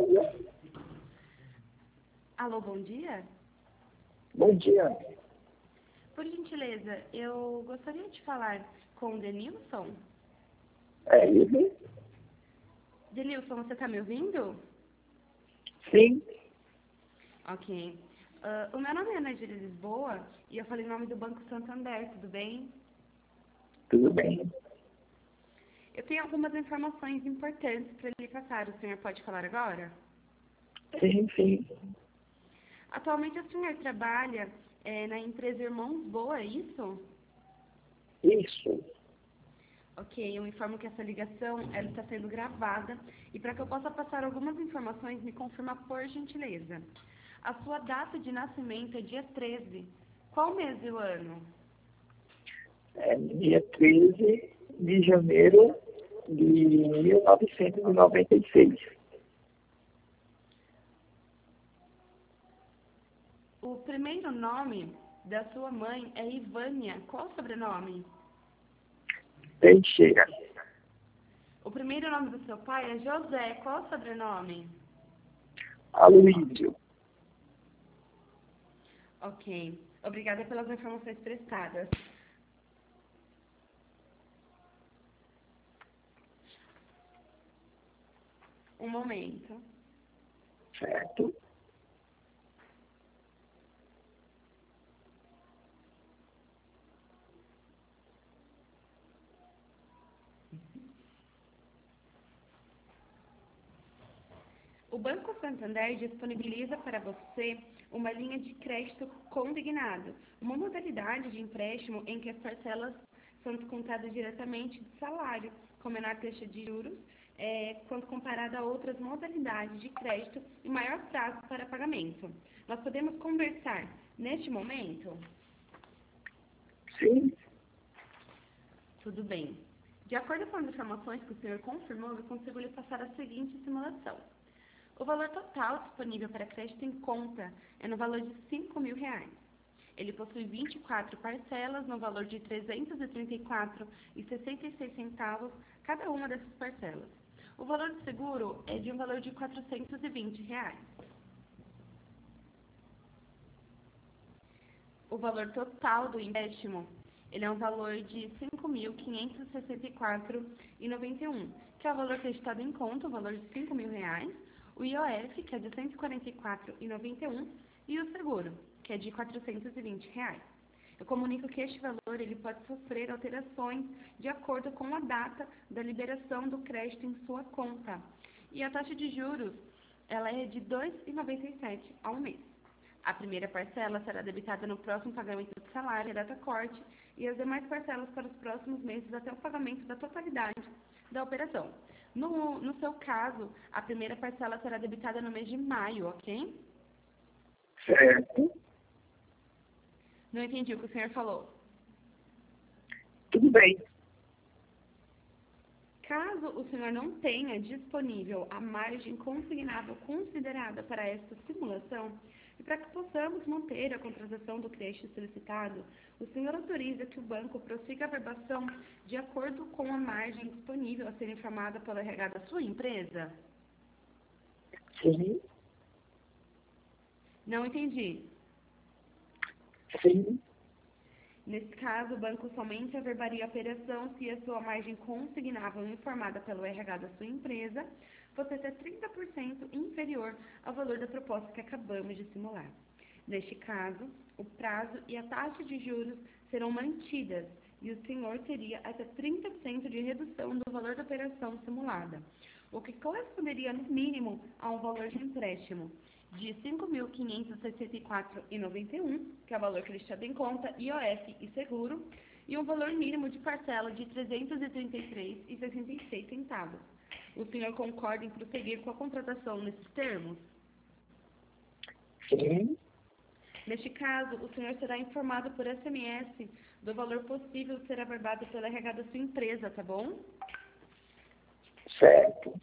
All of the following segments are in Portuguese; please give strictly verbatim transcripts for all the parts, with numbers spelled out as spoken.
dia. Alô, bom dia? Bom dia. Por gentileza, eu gostaria de falar com o Denilson. É ele? Denilson, você está me ouvindo? Sim. Ok. Uh, o meu nome é Ana de Lisboa e eu falei em nome do Banco Santander, tudo bem? Tudo bem. Eu tenho algumas informações importantes para lhe passar. O senhor pode falar agora? Sim, sim. Atualmente o senhor trabalha é, na empresa Irmãos Boa, é isso? Isso. Ok, eu informo que essa ligação ela está sendo gravada e para que eu possa passar algumas informações, me confirma por gentileza. A sua data de nascimento é dia treze. Qual mês e o ano? É dia treze de janeiro de mil novecentos e noventa e seis. O primeiro nome da sua mãe é Ivânia. Qual o sobrenome? Teixeira. O primeiro nome do seu pai é José. Qual o sobrenome? Aloísio. Ok. Obrigada pelas informações prestadas. Um momento. Certo. O Banco Santander disponibiliza para você uma linha de crédito consignado, uma modalidade de empréstimo em que as parcelas são descontadas diretamente do salário, com menor taxa de juros, é, quando comparada a outras modalidades de crédito e maior prazo para pagamento. Nós podemos conversar neste momento? Sim. Tudo bem. De acordo com as informações que o senhor confirmou, eu consigo lhe passar a seguinte simulação. O valor total disponível para crédito em conta é no valor de cinco mil reais. Ele possui vinte e quatro parcelas no valor de trezentos e trinta e quatro reais e sessenta e seis centavos cada uma dessas parcelas. O valor do seguro é de um valor de quatrocentos e vinte reais. O valor total do empréstimo ele é um valor de cinco mil quinhentos e sessenta e quatro reais e noventa e um centavos, que é o valor acreditado em conta, o valor de cinco mil reais, o I O F, que é de cento e quarenta e quatro reais e noventa e um centavos, e o seguro, que é de quatrocentos e vinte reais. Eu comunico que este valor ele pode sofrer alterações de acordo com a data da liberação do crédito em sua conta. E a taxa de juros ela é de dois vírgula noventa e sete reais ao mês. A primeira parcela será debitada no próximo pagamento do salário, a data corte, e as demais parcelas para os próximos meses até o pagamento da totalidade da operação. No, no seu caso, a primeira parcela será debitada no mês de maio, ok? Certo. Não entendi o que o senhor falou. Tudo bem. Caso o senhor não tenha disponível a margem consignável considerada para esta simulação, e para que possamos manter a contratação do crédito solicitado, o senhor autoriza que o banco prossiga a verbação de acordo com a margem disponível a ser informada pelo R H da sua empresa? Sim. Não entendi. Sim. Nesse caso, o banco somente averbaria a operação se a sua margem consignável informada pelo R H da sua empresa fosse até trinta por cento inferior ao valor da proposta que acabamos de simular. Neste caso, o prazo e a taxa de juros serão mantidas e o senhor teria até trinta por cento de redução do valor da operação simulada, o que corresponderia no mínimo a um valor de empréstimo de cinco mil quinhentos e sessenta e quatro reais e noventa e um centavos, que é o valor acreditado em conta, I O F e seguro, e um valor mínimo de parcela de trezentos e trinta e três reais e sessenta e seis centavos. O senhor concorda em prosseguir com a contratação nesses termos? Sim. Neste caso, o senhor será informado por S M S do valor possível de ser averbado pelo R H da sua empresa, tá bom? Certo.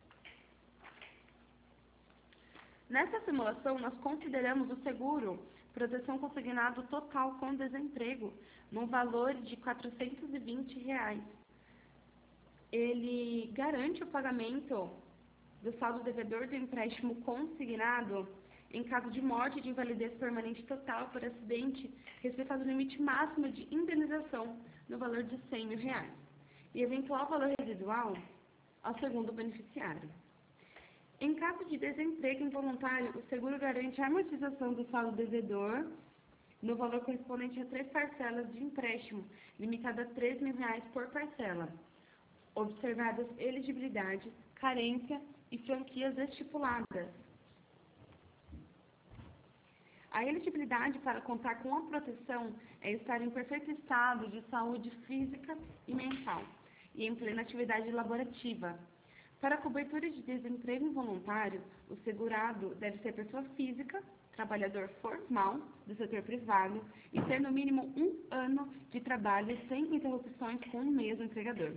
Nessa simulação, nós consideramos o seguro proteção consignado total com desemprego no valor de quatrocentos e vinte reais. Ele garante o pagamento do saldo devedor do empréstimo consignado em caso de morte de invalidez permanente total por acidente, respeitado o limite máximo de indenização no valor de cem mil reais, e eventual valor residual ao segundo beneficiário. Em caso de desemprego involuntário, o seguro garante a amortização do saldo devedor no valor correspondente a três parcelas de empréstimo, limitada a três mil reais por parcela, observadas elegibilidade, carência e franquias estipuladas. A elegibilidade para contar com a proteção é estar em perfeito estado de saúde física e mental e em plena atividade laborativa. Para a cobertura de desemprego involuntário, o segurado deve ser pessoa física, trabalhador formal do setor privado e ter no mínimo um ano de trabalho sem interrupções com o mesmo empregador.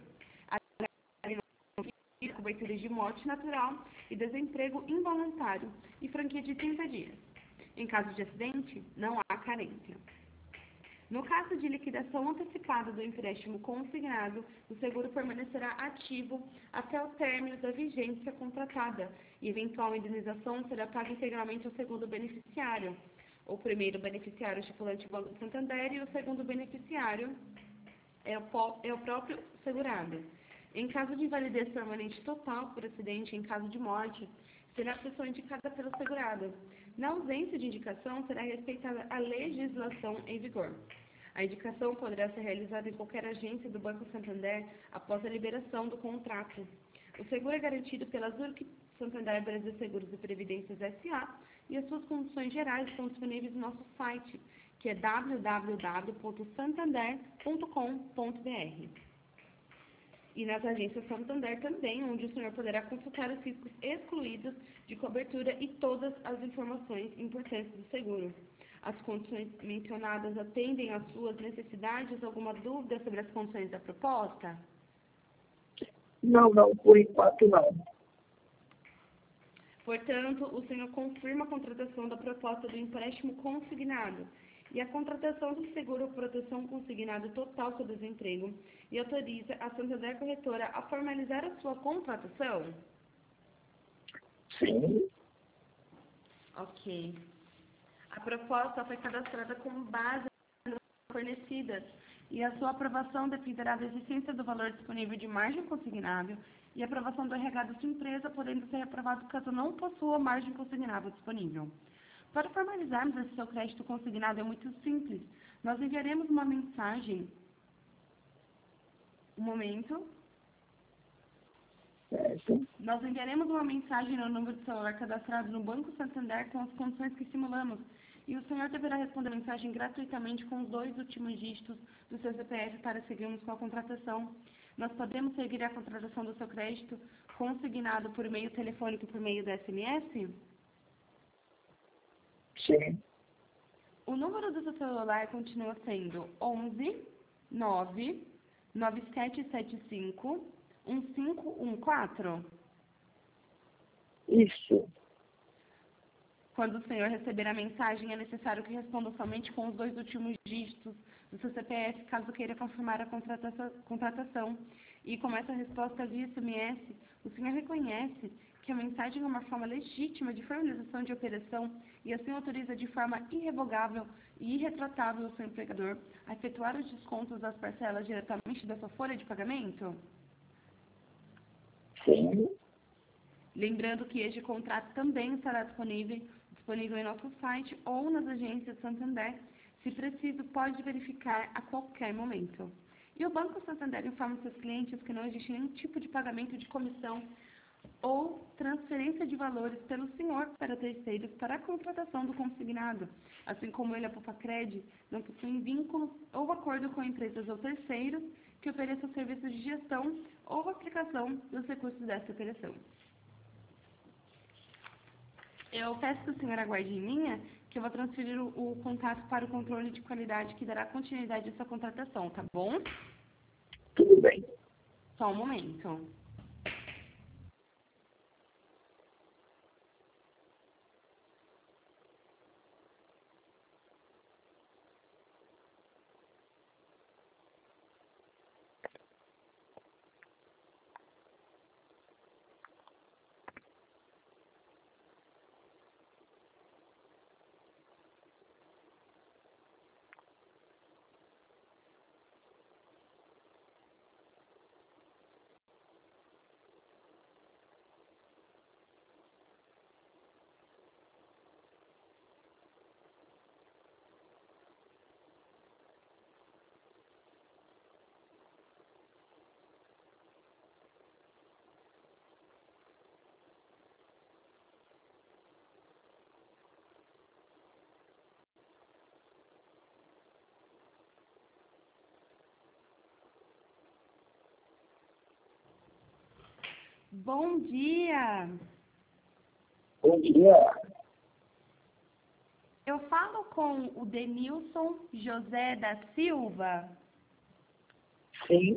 A cobertura de morte natural e desemprego involuntário e franquia de trinta dias. Em caso de acidente, não há carência. No caso de liquidação antecipada do empréstimo consignado, o seguro permanecerá ativo até o término da vigência contratada e eventual indenização será paga integralmente ao segundo beneficiário. O primeiro beneficiário estipulante Banco do Santander e o segundo beneficiário é o, é o próprio segurado. Em caso de invalidez permanente total por acidente, em caso de morte, será a pessoa indicada pelo segurado. Na ausência de indicação, será respeitada a legislação em vigor. A indicação poderá ser realizada em qualquer agência do Banco Santander após a liberação do contrato. O seguro é garantido pela Zurich Santander Brasil Seguros e Previdências S A e as suas condições gerais estão disponíveis no nosso site, que é w w w ponto santander ponto com ponto b r. E nas agências Santander também, onde o senhor poderá consultar os riscos excluídos de cobertura e todas as informações importantes do seguro. As condições mencionadas atendem às suas necessidades? Alguma dúvida sobre as condições da proposta? Não, não, por enquanto não. Portanto, o senhor confirma a contratação da proposta do empréstimo consignado e a contratação do seguro proteção consignado total sobre desemprego e autoriza a Santander Corretora a formalizar a sua contratação? Sim. Ok. A proposta foi cadastrada com base nas fornecidas e a sua aprovação dependerá da existência do valor disponível de margem consignável e aprovação do R H da sua empresa, podendo ser aprovado caso não possua margem consignável disponível. Para formalizarmos esse seu crédito consignado é muito simples. Nós enviaremos uma mensagem. Um momento. Certo. Nós enviaremos uma mensagem no número de celular cadastrado no Banco Santander com as condições que simulamos. E o senhor deverá responder a mensagem gratuitamente com os dois últimos dígitos do seu C P F para seguirmos com a contratação. Nós podemos seguir a contratação do seu crédito consignado por meio telefônico e por meio da S M S? Sim. O número do seu celular continua sendo onze nove nove sete sete cinco um cinco um quatro? Isso. Quando o senhor receber a mensagem, é necessário que responda somente com os dois últimos dígitos do seu C P F, caso queira confirmar a contratação. E com essa resposta via S M S, o senhor reconhece que a mensagem é uma forma legítima de formalização de operação e assim autoriza de forma irrevogável e irretratável o seu empregador a efetuar os descontos das parcelas diretamente da sua folha de pagamento? Sim. Lembrando que este contrato também estará disponível, disponível em nosso site ou nas agências Santander. Se preciso, pode verificar a qualquer momento. E o Banco Santander informa seus clientes que não existe nenhum tipo de pagamento de comissão ou transferência de valores pelo senhor para terceiros para a contratação do consignado, assim como ele, a Popacred, não possui vínculo ou acordo com empresas ou terceiros que ofereçam serviços de gestão ou aplicação dos recursos dessa operação. Eu peço que o senhor aguarde em linha, que eu vou transferir o, o contato para o controle de qualidade que dará continuidade a essa contratação, tá bom? Tudo bem. Só um momento. Bom dia! Bom dia. Eu falo com o Denilson José da Silva. Sim,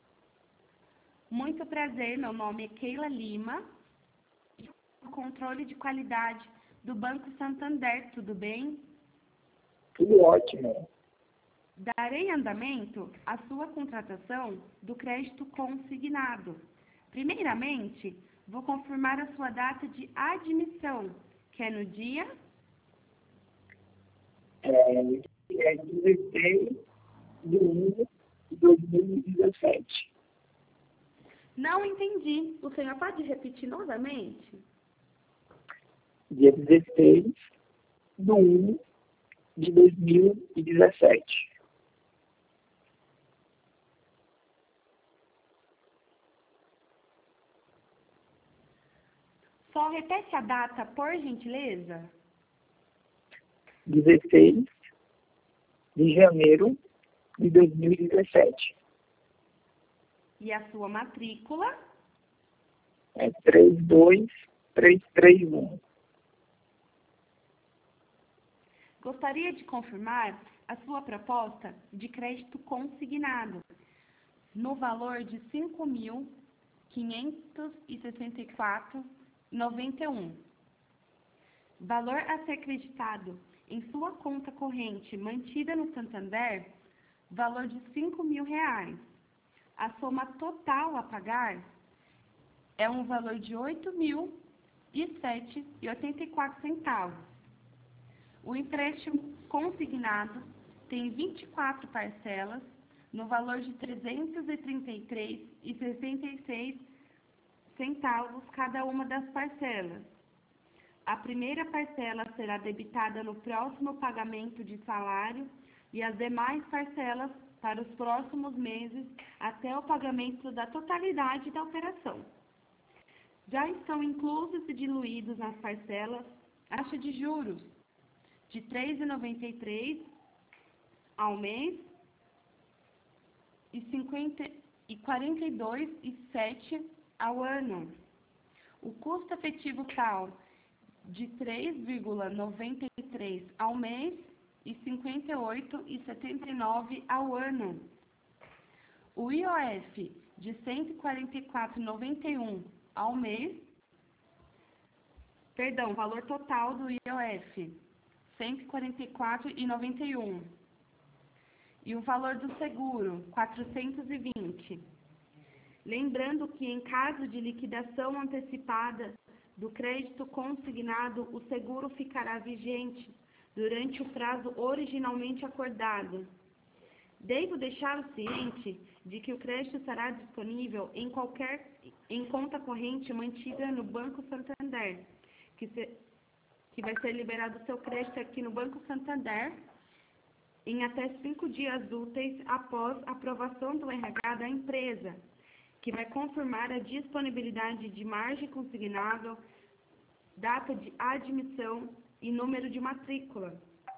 Muito prazer, meu nome é Keila Lima. Controle de qualidade do Banco Santander, tudo bem? tudo ótimo. Darei andamento à sua contratação do crédito consignado. Primeiramente, vou confirmar a sua data de admissão, que é no dia... É, é dezesseis de um de dois mil e dezessete. Não entendi. O senhor pode repetir novamente? Dia dezesseis de um de dois mil e dezessete. Só repete a data, por gentileza. dezesseis de janeiro de dois mil e dezessete. E a sua matrícula? É três dois três três um. Gostaria de confirmar a sua proposta de crédito consignado no valor de cinco mil quinhentos e sessenta e quatro reais e noventa e um centavos. Valor a ser creditado em sua conta corrente mantida no Santander, valor de cinco mil reais. A soma total a pagar é um valor de oito mil e sete reais e oitenta e quatro centavos. O empréstimo consignado tem vinte e quatro parcelas no valor de trezentos e trinta e três reais e sessenta e seis centavos cada uma das parcelas. A primeira parcela será debitada no próximo pagamento de salário e as demais parcelas para os próximos meses até o pagamento da totalidade da operação. Já estão inclusos e diluídos nas parcelas a taxa de juros de três reais e noventa e três centavos ao mês e, cinquenta, e quarenta e dois reais e sete centavos ao ano. O custo efetivo total de três vírgula noventa e três ao mês e cinquenta e oito reais e setenta e nove centavos ao ano. O I O F de cento e quarenta e quatro reais e noventa e um centavos ao mês, perdão, valor total do I O F, cento e quarenta e quatro reais e noventa e um centavos. E o valor do seguro, quatrocentos e vinte reais. Lembrando que em caso de liquidação antecipada do crédito consignado, o seguro ficará vigente durante o prazo originalmente acordado. Devo deixá-lo ciente de que o crédito estará disponível em qualquer em conta corrente mantida no Banco Santander, que, se, que vai ser liberado o seu crédito aqui no Banco Santander em até cinco dias úteis após a aprovação do R H da empresa, que vai confirmar a disponibilidade de margem consignável, data de admissão e número de matrícula.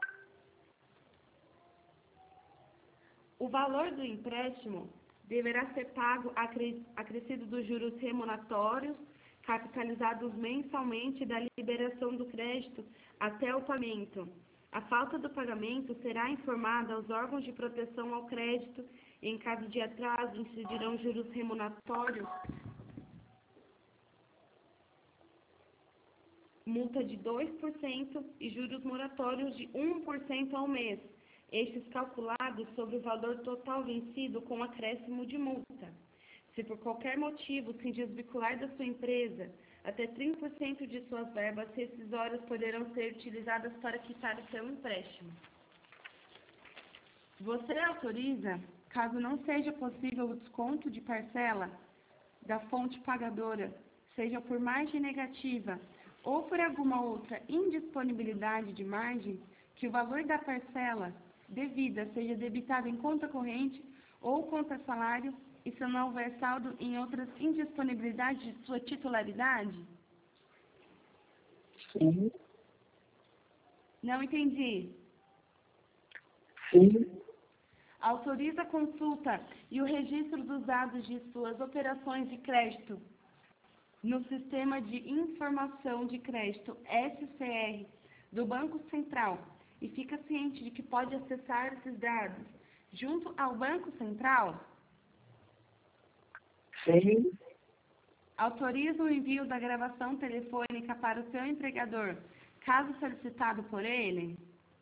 O valor do empréstimo deverá ser pago acrescido dos juros remuneratórios, capitalizados mensalmente da liberação do crédito até o pagamento. A falta do pagamento será informada aos órgãos de proteção ao crédito. Em caso de atraso, incidirão juros remuneratórios, multa de dois por cento e juros moratórios de um por cento ao mês, estes calculados sobre o valor total vencido com acréscimo de multa. Se por qualquer motivo se desvincular da sua empresa, até trinta por cento de suas verbas rescisórias poderão ser utilizadas para quitar o seu empréstimo. Você autoriza, caso não seja possível o desconto de parcela da fonte pagadora, seja por margem negativa ou por alguma outra indisponibilidade de margem, que o valor da parcela devida seja debitado em conta corrente ou conta salário, e se não houver saldo em outras indisponibilidades de sua titularidade? Sim, Não entendi. sim, Autoriza a consulta e o registro dos dados de suas operações de crédito no Sistema de Informação de Crédito S C R do Banco Central e fica ciente de que pode acessar esses dados junto ao Banco Central? Sim. Autoriza o envio da gravação telefônica para o seu empregador, caso solicitado por ele?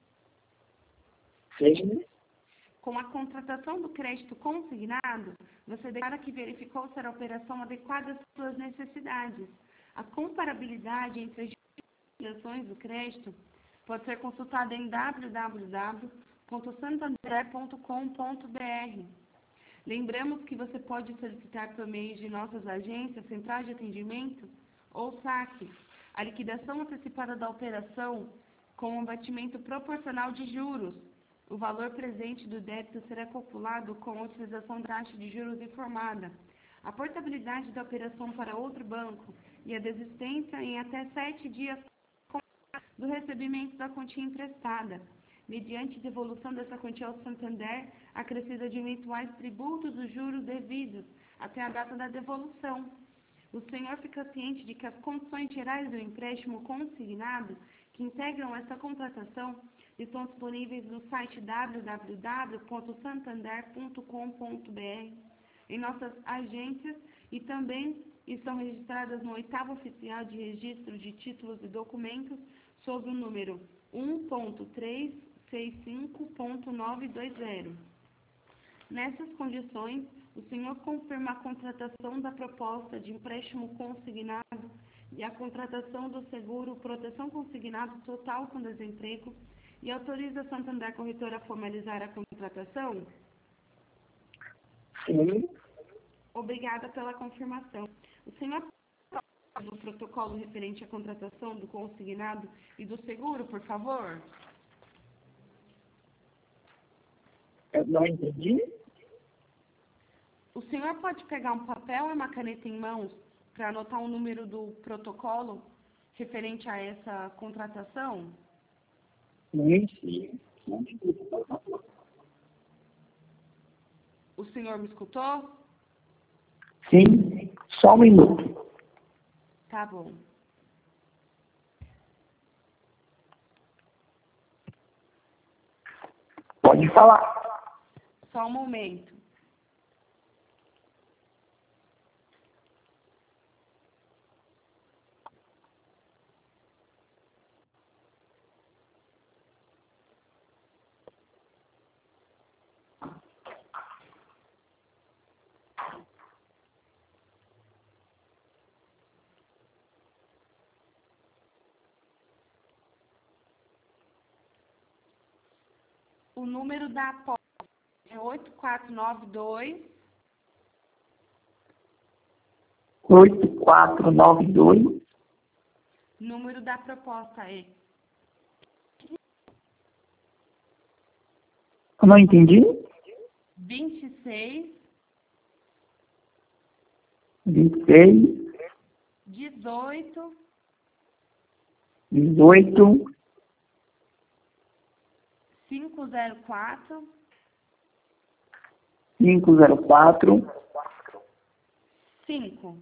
Sim. Com a contratação do crédito consignado, você declara que verificou ser a operação adequada às suas necessidades. A comparabilidade entre as operações do crédito pode ser consultada em w w w ponto santander ponto com ponto b r. Lembramos que você pode solicitar por meio de nossas agências, centrais de atendimento ou saque, a liquidação antecipada da operação com um abatimento proporcional de juros. O valor presente do débito será calculado com a utilização da taxa de juros informada, a portabilidade da operação para outro banco e a desistência em até sete dias do recebimento da quantia emprestada, mediante devolução dessa quantia ao Santander, acrescida de eventuais tributos dos juros devidos até a data da devolução. O senhor fica ciente de que as condições gerais do empréstimo consignado que integram essa contratação estão disponíveis no site w w w ponto santander ponto com ponto b r, em nossas agências, e também estão registradas no oitavo oficial de registro de títulos e documentos sob o número um ponto três seis cinco ponto nove dois zero. Nessas condições, o senhor confirma a contratação da proposta de empréstimo consignado e a contratação do seguro proteção consignado total com desemprego e autoriza a Santander Corretora a formalizar a contratação? Sim. Obrigada pela confirmação. O senhor o protocolo referente à contratação do consignado e do seguro, por favor? Eu não entendi. O senhor pode pegar um papel e uma caneta em mãos para anotar o número do protocolo referente a essa contratação? Sim, sim. O senhor me escutou? Sim. Só um minuto. Tá bom. Pode falar. Só um momento. O número da aposta é oito quatro nove dois, oito quatro nove dois. número da proposta é Eu não entendi. vinte e seis, vinte e seis, dezoito, dezoito, cinco zero quatro, cinco zero quatro, cinco.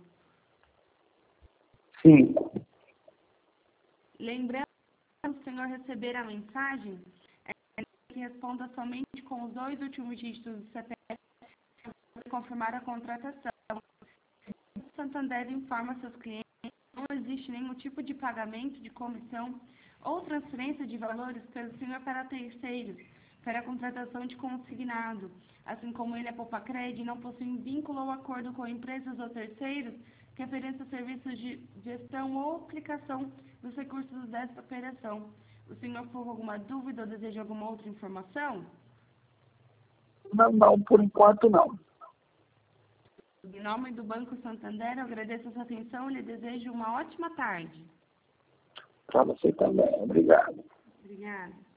cinco. Lembrando que o senhor receber a mensagem, é que responda somente com os dois últimos dígitos do C P F para confirmar a contratação. O Santander informa seus clientes que não existe nenhum tipo de pagamento de comissão ou transferência de valores pelo senhor para terceiros, para a contratação de consignado, assim como ele é poupa-crédito e não possui vínculo ou acordo com empresas ou terceiros que ofereçam serviços de gestão ou aplicação dos recursos desta operação. O senhor ficou com alguma dúvida ou deseja alguma outra informação? Não, não, por enquanto não. Em nome do Banco Santander, eu agradeço a sua atenção e lhe desejo uma ótima tarde. Para você também. Obrigado. Obrigada.